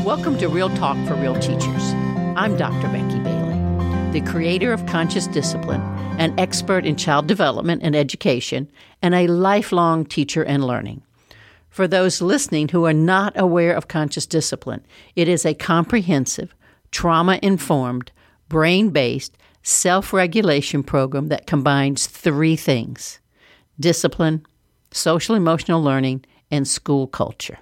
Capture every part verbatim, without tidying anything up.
Welcome to Real Talk for Real Teachers. I'm Doctor Becky Bailey, the creator of Conscious Discipline, an expert in child development and education, and a lifelong teacher and learning. For those listening who are not aware of Conscious Discipline, it is a comprehensive, trauma-informed, brain-based, self-regulation program that combines three things: discipline, social-emotional learning, and school culture.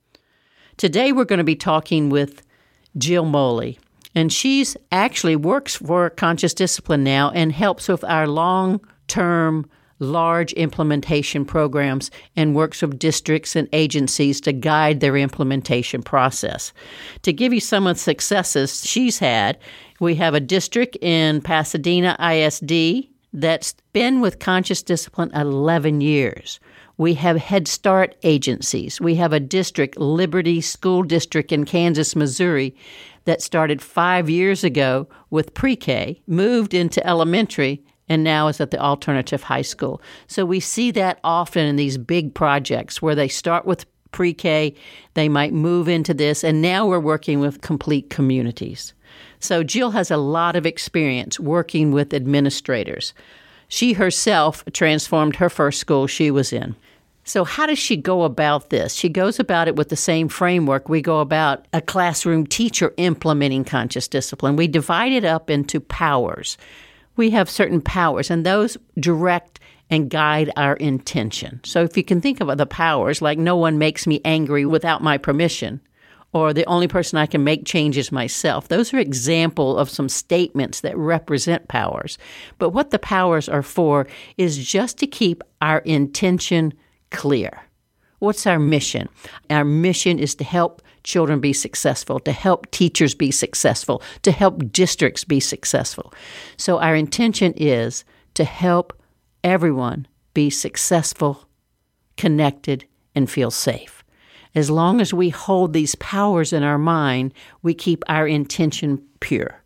Today we're going to be talking with Jill Moley, and she's actually works for Conscious Discipline now and helps with our long-term, large implementation programs and works with districts and agencies to guide their implementation process. To give you some of the successes she's had, we have a district in Pasadena I S D that's been with Conscious Discipline eleven years. We have Head Start agencies. We have a district, Liberty School District in Kansas, Missouri, that started five years ago with pre-K, moved into elementary, and now is at the alternative high school. So we see that often in these big projects where they start with pre-K, they might move into this, and now we're working with complete communities. So Jill has a lot of experience working with administrators. She herself transformed her first school she was in. So how does she go about this? She goes about it with the same framework we go about a classroom teacher implementing Conscious Discipline. We divide it up into powers. We have certain powers, and those direct and guide our intention. So if you can think of the powers, like no one makes me angry without my permission, or the only person I can make change is myself. Those are examples of some statements that represent powers. But what the powers are for is just to keep our intention clear. What's our mission? Our mission is to help children be successful, to help teachers be successful, to help districts be successful. So our intention is to help everyone be successful, connected, and feel safe. As long as we hold these powers in our mind, we keep our intention pure.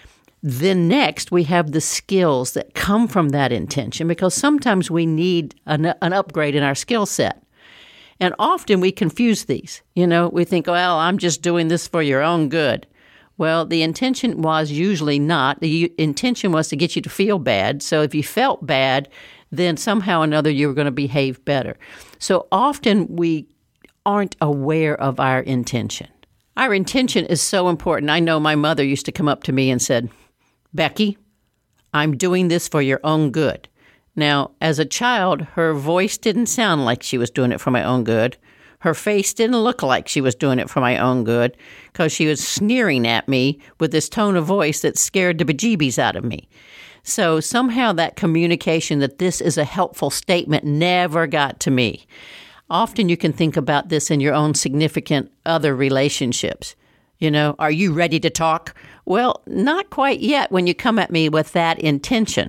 Then next, we have the skills that come from that intention, because sometimes we need an, an upgrade in our skill set. And often we confuse these. You know, we think, well, I'm just doing this for your own good. Well, the intention was usually not. The intention was to get you to feel bad. So if you felt bad, then somehow or another you were going to behave better. So often we aren't aware of our intention. Our intention is so important. I know my mother used to come up to me and said, "Becky, I'm doing this for your own good." Now, as a child, her voice didn't sound like she was doing it for my own good. Her face didn't look like she was doing it for my own good, because she was sneering at me with this tone of voice that scared the bejeebies out of me. So somehow that communication that this is a helpful statement never got to me. Often you can think about this in your own significant other relationships. You know, are you ready to talk? Well, not quite yet when you come at me with that intention.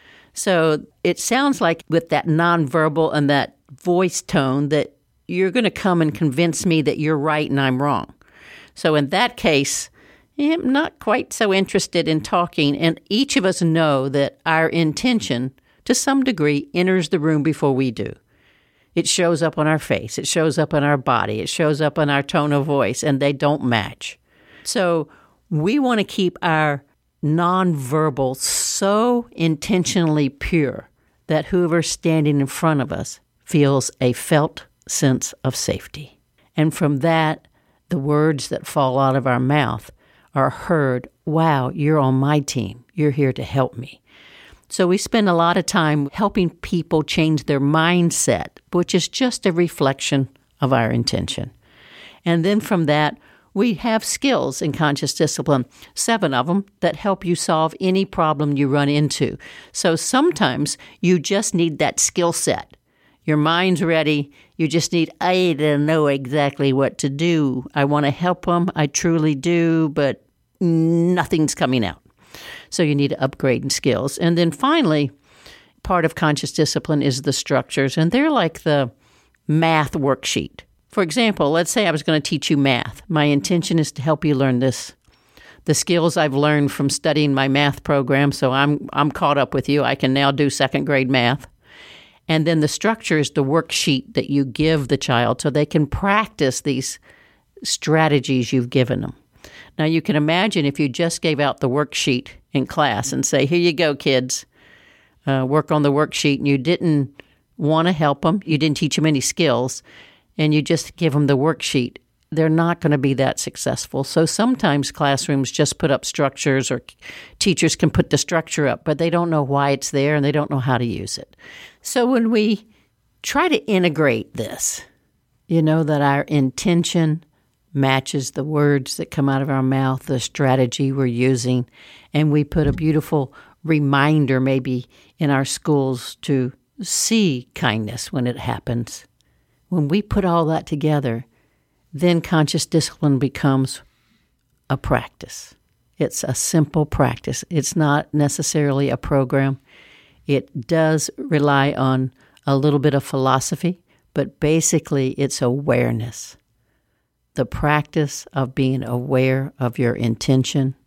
So it sounds like with that nonverbal and that voice tone that you're going to come and convince me that you're right and I'm wrong. So in that case, I'm not quite so interested in talking. And each of us know that our intention, to some degree, enters the room before we do. It shows up on our face. It shows up on our body. It shows up on our tone of voice, and they don't match. So we want to keep our nonverbal so intentionally pure that whoever's standing in front of us feels a felt sense of safety. And from that, the words that fall out of our mouth are heard, "Wow, you're on my team. You're here to help me." So we spend a lot of time helping people change their mindset, which is just a reflection of our intention. And then from that, we have skills in Conscious Discipline, seven of them, that help you solve any problem you run into. So sometimes you just need that skill set. Your mind's ready. You just need, I don't know exactly what to do. I want to help them. I truly do, but nothing's coming out. So you need to upgrade in skills. And then finally, part of Conscious Discipline is the structures, and they're like the math worksheet. For example, let's say I was going to teach you math. My intention is to help you learn this. The skills I've learned from studying my math program, so I'm I'm caught up with you. I can now do second grade math. And then the structure is the worksheet that you give the child so they can practice these strategies you've given them. Now, you can imagine if you just gave out the worksheet in class and say, here you go, kids, uh, work on the worksheet, and you didn't want to help them, you didn't teach them any skills, and you just give them the worksheet, they're not going to be that successful. So sometimes classrooms just put up structures, or teachers can put the structure up, but they don't know why it's there and they don't know how to use it. So when we try to integrate this, you know, that our intention matches the words that come out of our mouth, the strategy we're using, and we put a beautiful reminder maybe in our schools to see kindness when it happens. When we put all that together, then conscious discipline becomes a practice. It's a simple practice. It's not necessarily a program. It does rely on a little bit of philosophy, but basically it's awareness. The practice of being aware of your intention,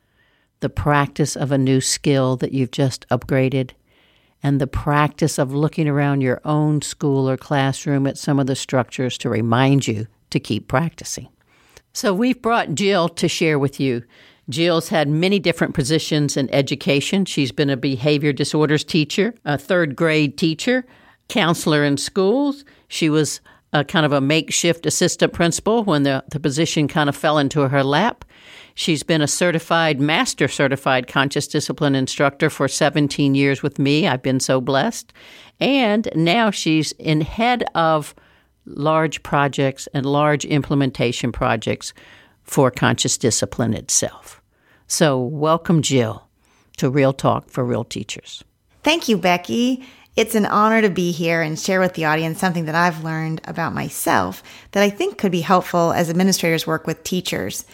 the practice of a new skill that you've just upgraded, and the practice of looking around your own school or classroom at some of the structures to remind you to keep practicing. So we've brought Jill to share with you. Jill's had many different positions in education. She's been a behavior disorders teacher, a third grade teacher, counselor in schools. She was a kind of a makeshift assistant principal when the, the position kind of fell into her lap. She's been a certified, master certified conscious discipline instructor for seventeen years with me. I've been so blessed. And now she's in head of large projects and large implementation projects for conscious discipline itself. So welcome, Jill, to Real Talk for Real Teachers. Thank you, Becky. It's an honor to be here and share with the audience something that I've learned about myself that I think could be helpful as administrators work with teachers.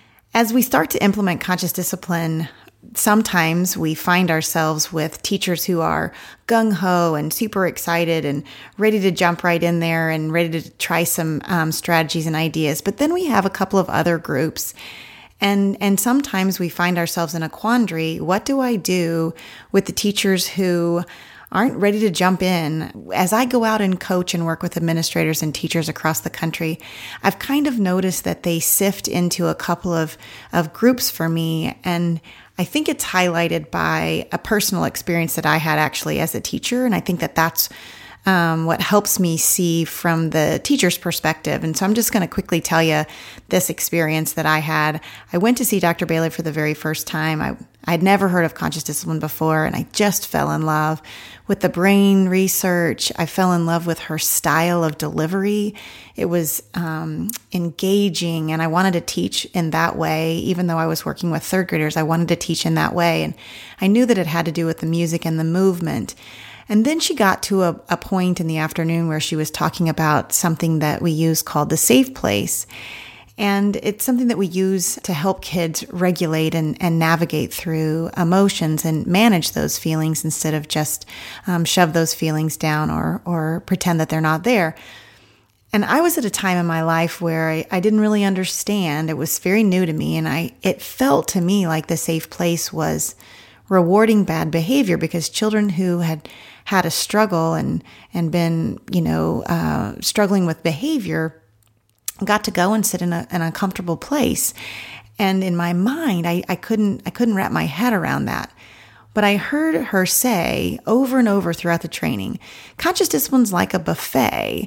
As we start to implement conscious discipline, sometimes we find ourselves with teachers who are gung-ho and super excited and ready to jump right in there and ready to try some um, strategies and ideas. But then we have a couple of other groups. And and sometimes we find ourselves in a quandary. What do I do with the teachers who aren't ready to jump in? As I go out and coach and work with administrators and teachers across the country, I've kind of noticed that they sift into a couple of, of groups for me. And I think it's highlighted by a personal experience that I had actually as a teacher. And I think that that's Um, what helps me see from the teacher's perspective. And so I'm just going to quickly tell you this experience that I had. I went to see Doctor Bailey for the very first time. I I'd never heard of conscious discipline before, and I just fell in love with the brain research. I fell in love with her style of delivery. It was um, engaging, and I wanted to teach in that way. Even though I was working with third graders, I wanted to teach in that way. And I knew that it had to do with the music and the movement. And then she got to a, a point in the afternoon where she was talking about something that we use called the safe place. And it's something that we use to help kids regulate and, and navigate through emotions and manage those feelings instead of just um, shove those feelings down or, or pretend that they're not there. And I was at a time in my life where I, I didn't really understand. It was very new to me. And I it felt to me like the safe place was rewarding bad behavior, because children who had had a struggle and, and been, you know, uh, struggling with behavior got to go and sit in a, in a comfortable place. And in my mind, I, I couldn't, I couldn't wrap my head around that. But I heard her say over and over throughout the training, conscious discipline's like a buffet.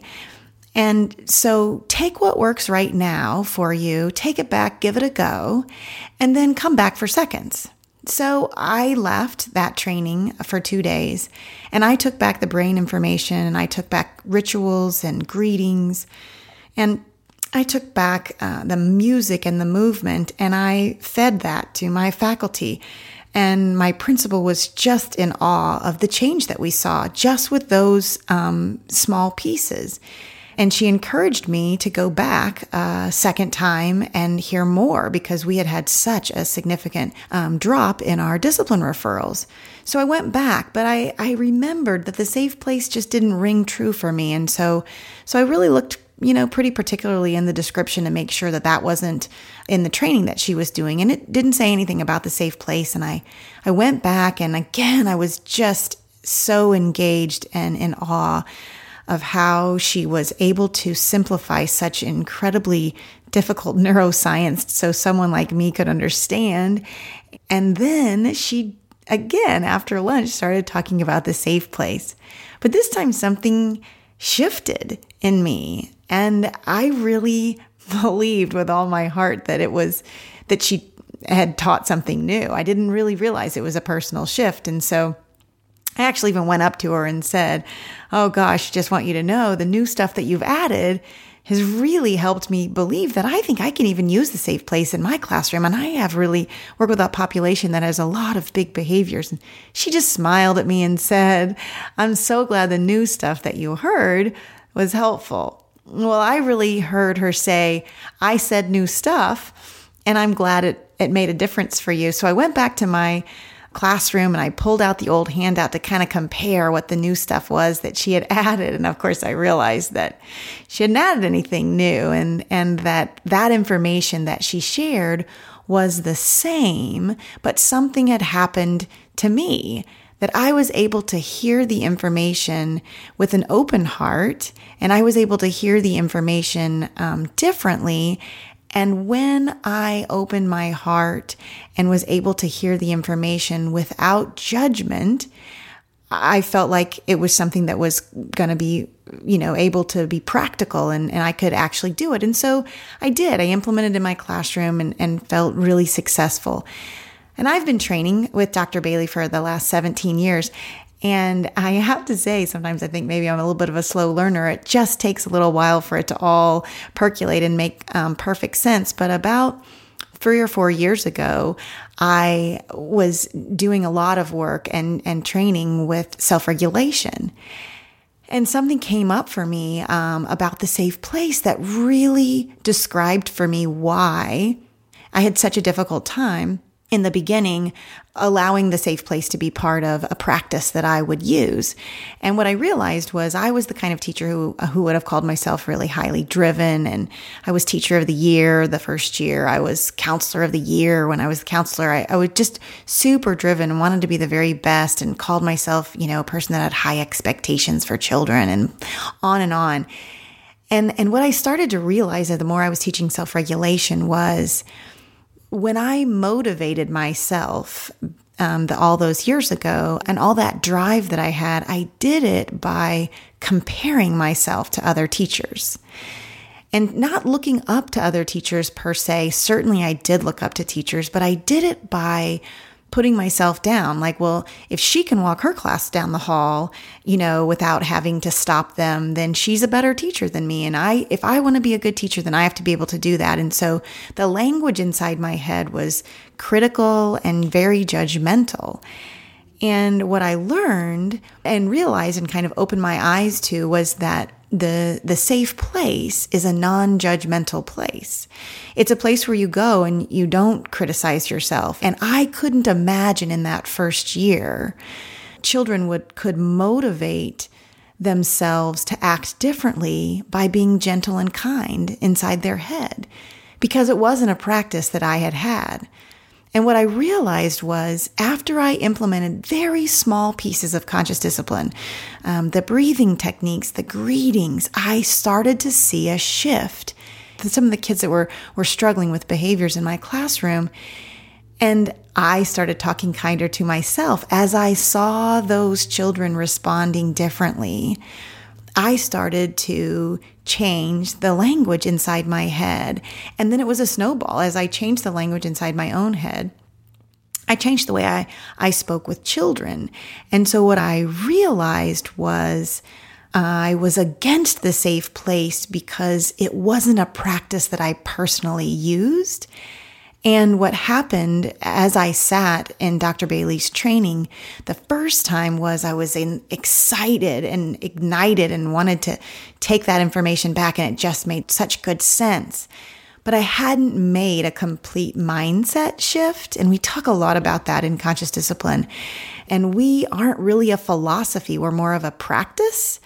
And so take what works right now for you, take it back, give it a go, and then come back for seconds. So I left that training for two days and I took back the brain information, and I took back rituals and greetings, and I took back uh, the music and the movement, and I fed that to my faculty. And my principal was just in awe of the change that we saw just with those um, small pieces. And she encouraged me to go back a second time and hear more, because we had had such a significant um, drop in our discipline referrals. So I went back, but I, I remembered that the safe place just didn't ring true for me. And so, so I really looked, you know, pretty particularly in the description to make sure that that wasn't in the training that she was doing. And it didn't say anything about the safe place. And I, I went back, and again, I was just so engaged and in awe of how she was able to simplify such incredibly difficult neuroscience so someone like me could understand. And then she, again, after lunch, started talking about the safe place. But this time something shifted in me. And I really believed with all my heart that it was, that she had taught something new. I didn't really realize it was a personal shift. And so I actually even went up to her and said, oh gosh, just want you to know the new stuff that you've added has really helped me believe that I think I can even use the safe place in my classroom. And I have really worked with a population that has a lot of big behaviors. And she just smiled at me and said, I'm so glad the new stuff that you heard was helpful. Well, I really heard her say, I said new stuff, and I'm glad it, it made a difference for you. So I went back to my classroom and I pulled out the old handout to kind of compare what the new stuff was that she had added. And of course I realized that she hadn't added anything new, and, and that that information that she shared was the same, but something had happened to me, that I was able to hear the information with an open heart, and I was able to hear the information um, differently. And when I opened my heart and was able to hear the information without judgment, I felt like it was something that was going to be, you know, able to be practical, and, and I could actually do it. And so I did. I implemented it in my classroom and, and felt really successful. And I've been training with Doctor Bailey for the last seventeen years. And I have to say, sometimes I think maybe I'm a little bit of a slow learner. It just takes a little while for it to all percolate and make um, perfect sense. But about three or four years ago, I was doing a lot of work and, and training with self-regulation. And something came up for me um, about the safe place that really described for me why I had such a difficult time in the beginning allowing the safe place to be part of a practice that I would use. And what I realized was I was the kind of teacher who who would have called myself really highly driven. And I was teacher of the year the first year. I was counselor of the year when I was the counselor. I, I was just super driven and wanted to be the very best, and called myself, you know, a person that had high expectations for children, and on and on. And, and what I started to realize that the more I was teaching self-regulation was, when I motivated myself um, the, all those years ago, and all that drive that I had, I did it by comparing myself to other teachers. And not looking up to other teachers per se. Certainly I did look up to teachers, but I did it by putting myself down. Like, well, if she can walk her class down the hall, you know, without having to stop them, then she's a better teacher than me. And I, if I want to be a good teacher, then I have to be able to do that. And so the language inside my head was critical and very judgmental. And what I learned and realized and kind of opened my eyes to was that the the safe place is a non-judgmental place. It's a place where you go and you don't criticize yourself. And I couldn't imagine in that first year, children would could motivate themselves to act differently by being gentle and kind inside their head, because it wasn't a practice that I had had. And what I realized was, after I implemented very small pieces of conscious discipline, um, the breathing techniques, the greetings, I started to see a shift. Some of the kids that were, were struggling with behaviors in my classroom, and I started talking kinder to myself as I saw those children responding differently. I started to change the language inside my head. And then it was a snowball. As I changed the language inside my own head, I changed the way I, I spoke with children. And so what I realized was I was against the safe place because it wasn't a practice that I personally used. And what happened as I sat in Doctor Bailey's training the first time was I was in, excited and ignited and wanted to take that information back, and it just made such good sense. But I hadn't made a complete mindset shift. And we talk a lot about that in conscious discipline. And we aren't really a philosophy. We're more of a practice.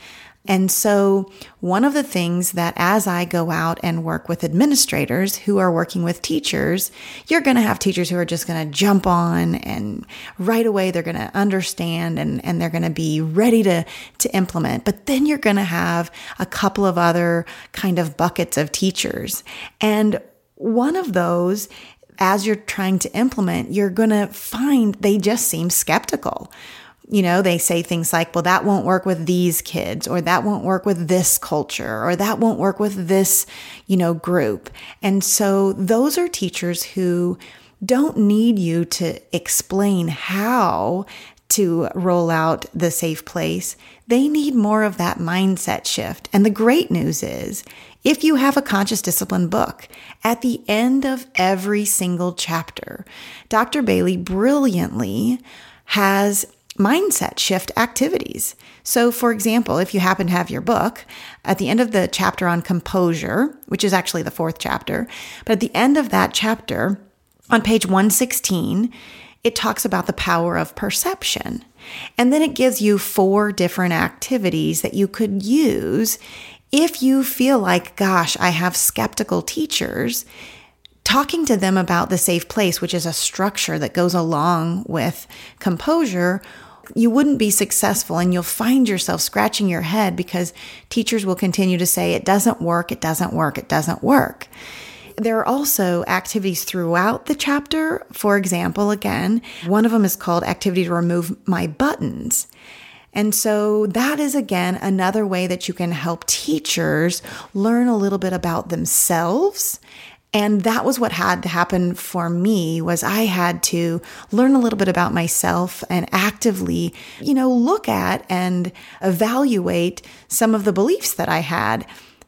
And so one of the things that as I go out and work with administrators who are working with teachers, you're going to have teachers who are just going to jump on and right away they're going to understand and, and they're going to be ready to, to implement. But then you're going to have a couple of other kind of buckets of teachers. And one of those, as you're trying to implement, you're going to find they just seem skeptical. You know, they say things like, well, that won't work with these kids, or that won't work with this culture, or that won't work with this, you know, group. And so those are teachers who don't need you to explain how to roll out the safe place. They need more of that mindset shift. And the great news is, if you have a conscious discipline book, at the end of every single chapter, Doctor Bailey brilliantly has mindset shift activities. So for example, if you happen to have your book, at the end of the chapter on composure, which is actually the fourth chapter, but at the end of that chapter, on page one sixteen, it talks about the power of perception. And then it gives you four different activities that you could use if you feel like, gosh, I have skeptical teachers. Talking to them about the safe place, which is a structure that goes along with composure, you wouldn't be successful and you'll find yourself scratching your head because teachers will continue to say, it doesn't work, it doesn't work, it doesn't work. There are also activities throughout the chapter. For example, again, one of them is called Activity to Remove My Buttons. And so that is, again, another way that you can help teachers learn a little bit about themselves. And that was what had to happen for me, was I had to learn a little bit about myself and actively, you know, look at and evaluate some of the beliefs that I had.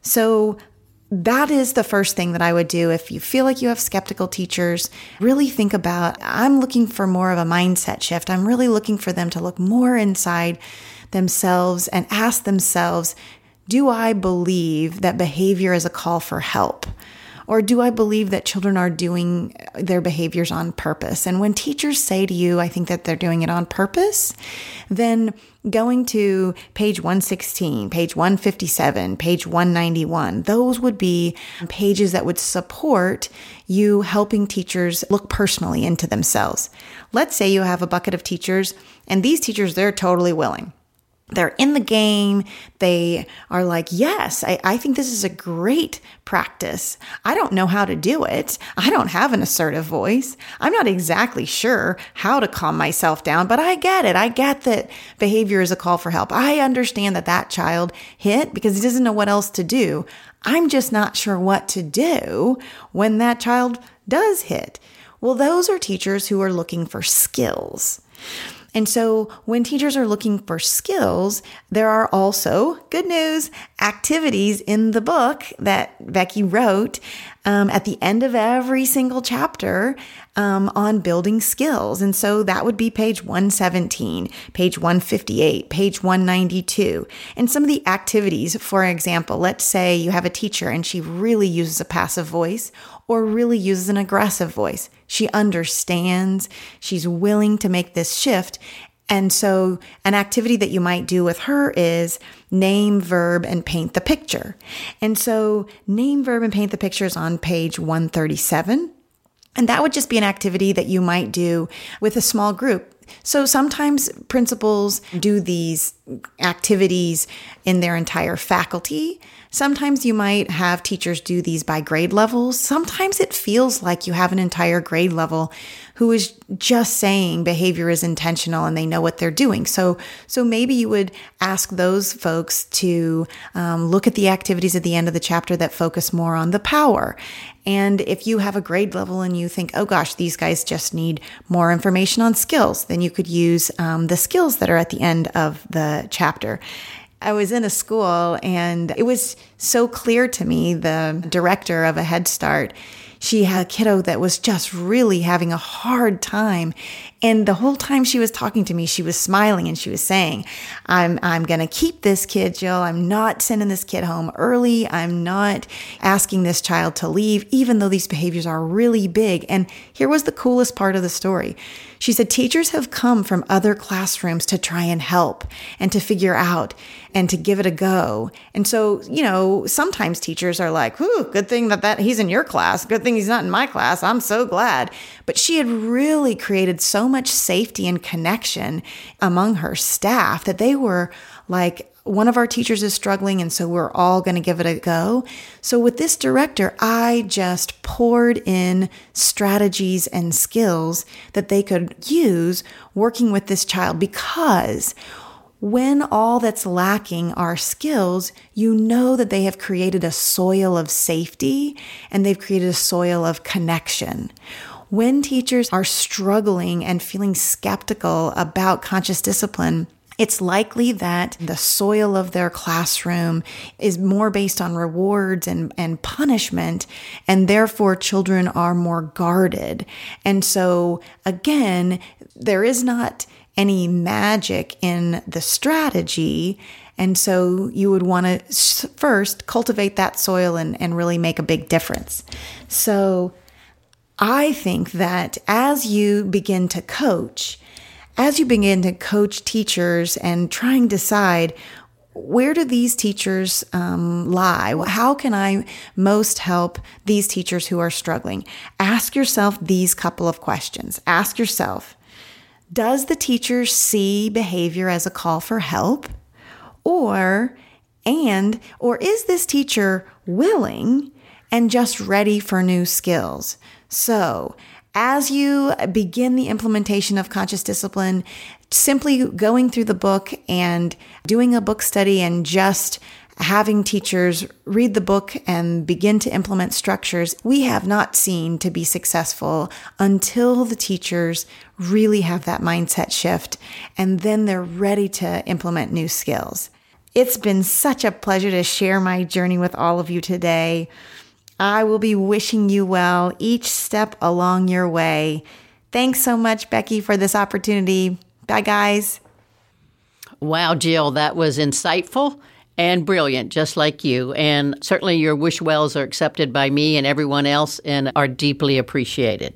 So that is the first thing that I would do. If you feel like you have skeptical teachers, really think about, I'm looking for more of a mindset shift. I'm really looking for them to look more inside themselves and ask themselves, do I believe that behavior is a call for help? Or do I believe that children are doing their behaviors on purpose? And when teachers say to you, I think that they're doing it on purpose, then going to page one sixteen, page one fifty-seven, page one ninety-one, those would be pages that would support you helping teachers look personally into themselves. Let's say you have a bucket of teachers, and these teachers, they're totally willing. They're in the game. They are like, yes, I, I think this is a great practice. I don't know how to do it. I don't have an assertive voice. I'm not exactly sure how to calm myself down, but I get it. I get that behavior is a call for help. I understand that that child hit because he doesn't know what else to do. I'm just not sure what to do when that child does hit. Well, those are teachers who are looking for skills. And so when teachers are looking for skills, there are also, good news, activities in the book that Becky wrote um, at the end of every single chapter um, on building skills. And so that would be page one seventeen, page one fifty-eight, page one ninety-two. And some of the activities, for example, let's say you have a teacher and she really uses a passive voice or really uses an aggressive voice. She understands, she's willing to make this shift. And so an activity that you might do with her is name, verb, and paint the picture. And so name, verb, and paint the picture is on page one thirty-seven. And that would just be an activity that you might do with a small group. So sometimes principals do these activities in their entire faculty. Sometimes you might have teachers do these by grade levels. Sometimes it feels like you have an entire grade level who is just saying behavior is intentional and they know what they're doing. So, so maybe you would ask those folks to um, look at the activities at the end of the chapter that focus more on the power. And if you have a grade level and you think, oh gosh, these guys just need more information on skills, then you could use um, the skills that are at the end of the chapter. I was in a school and it was so clear to me, the director of a Head Start, she had a kiddo that was just really having a hard time And the whole time she was talking to me, she was smiling and she was saying, I'm, I'm going to keep this kid, Jill. I'm not sending this kid home early. I'm not asking this child to leave, even though these behaviors are really big. And here was the coolest part of the story. She said, teachers have come from other classrooms to try and help and to figure out and to give it a go. And so, you know, sometimes teachers are like, whew, good thing that, that he's in your class. Good thing he's not in my class. I'm so glad. But she had really created so much safety and connection among her staff that they were like, one of our teachers is struggling, and so we're all going to give it a go. So with this director, I just poured in strategies and skills that they could use working with this child, because when all that's lacking are skills, you know that they have created a soil of safety and they've created a soil of connection. When teachers are struggling and feeling skeptical about conscious discipline, it's likely that the soil of their classroom is more based on rewards and, and punishment, and therefore children are more guarded. And so, again, there is not any magic in the strategy. And so you would want to first cultivate that soil and, and really make a big difference. So I think that as you begin to coach, as you begin to coach teachers and try and decide, where do these teachers um, lie? How can I most help these teachers who are struggling? Ask yourself these couple of questions. Ask yourself, does the teacher see behavior as a call for help? Or, and, or is this teacher willing and just ready for new skills? So, as you begin the implementation of conscious discipline, simply going through the book and doing a book study and just having teachers read the book and begin to implement structures, we have not seen to be successful until the teachers really have that mindset shift and then they're ready to implement new skills. It's been such a pleasure to share my journey with all of you today. I will be wishing you well each step along your way. Thanks so much, Becky, for this opportunity. Bye, guys. Wow, Jill, that was insightful and brilliant, just like you. And certainly your wish wells are accepted by me and everyone else and are deeply appreciated.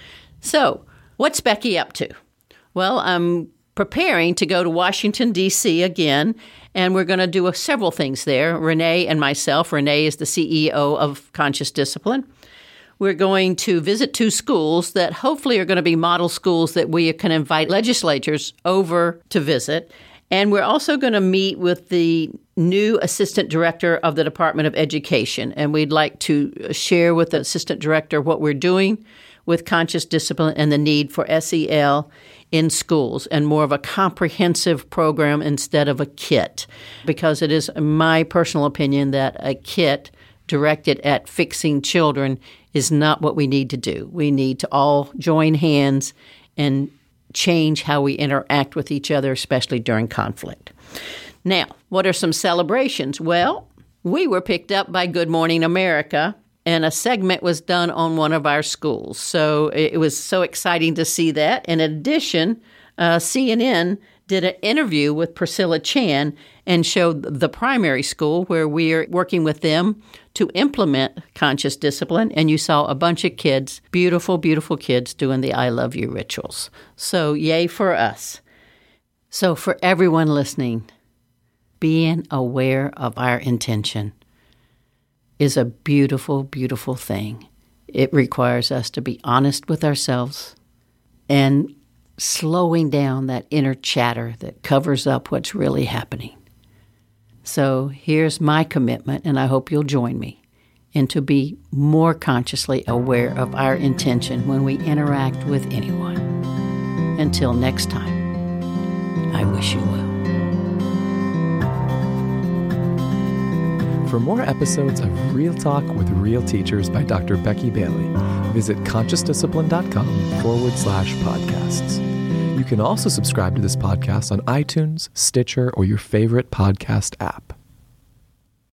So, what's Becky up to? Well, I'm preparing to go to Washington, D C again, and we're going to do a, several things there. Renee and myself, Renee is the C E O of Conscious Discipline. We're going to visit two schools that hopefully are going to be model schools that we can invite legislators over to visit. And we're also going to meet with the new assistant director of the Department of Education. And we'd like to share with the assistant director what we're doing with conscious discipline and the need for S E L in schools and more of a comprehensive program instead of a kit, because it is my personal opinion that a kit directed at fixing children is not what we need to do. We need to all join hands and change how we interact with each other, especially during conflict. Now, what are some celebrations? Well, we were picked up by Good Morning America, and a segment was done on one of our schools. So it was so exciting to see that. In addition, uh, C N N did an interview with Priscilla Chan and showed the primary school where we are working with them to implement conscious discipline. And you saw a bunch of kids, beautiful, beautiful kids doing the I love you rituals. So yay for us. So for everyone listening, being aware of our intention is a beautiful, beautiful thing. It requires us to be honest with ourselves and slowing down that inner chatter that covers up what's really happening. So here's my commitment, and I hope you'll join me, and to be more consciously aware of our intention when we interact with anyone. Until next time, I wish you well. For more episodes of Real Talk with Real Teachers by Doctor Becky Bailey, visit consciousdiscipline.com forward slash podcasts. You can also subscribe to this podcast on iTunes, Stitcher, or your favorite podcast app.